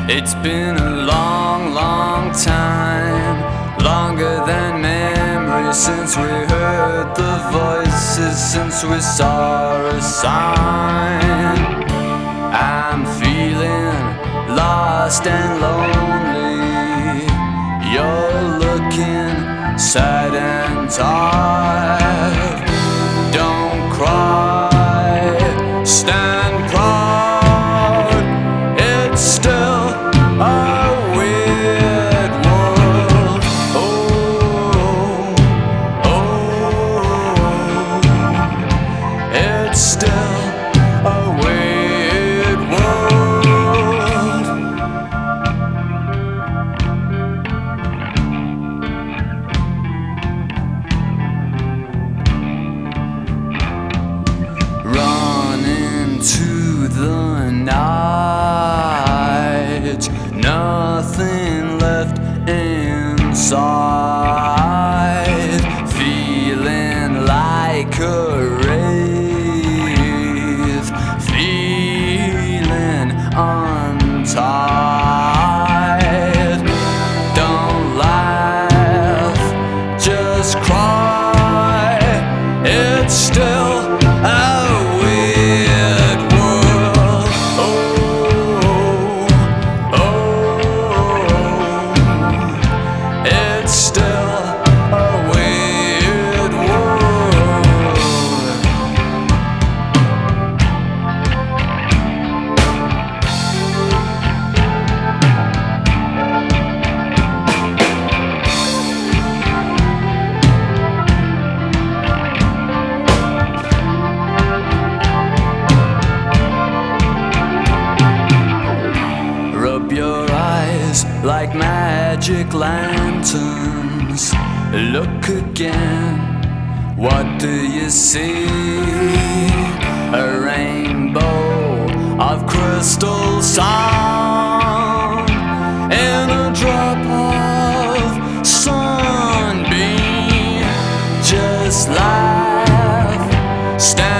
It's been a long, long time, longer than memory, since we heard the voices, since we saw a sign. I'm feeling lost and lonely. You're looking sad and tired. Don't cry, stand proud. It's still a weird world. Oh, oh, it's still a weird world. Run into the night, nothing left inside, feeling like a wraith, feeling untied. Don't laugh, just cry. It's still a weird world. Oh, oh, it's still a weird world. Rub your eyes like magic lanterns. Look again, what do you see? A rainbow of crystal sound in a drop of sunbeam. Just laugh, stand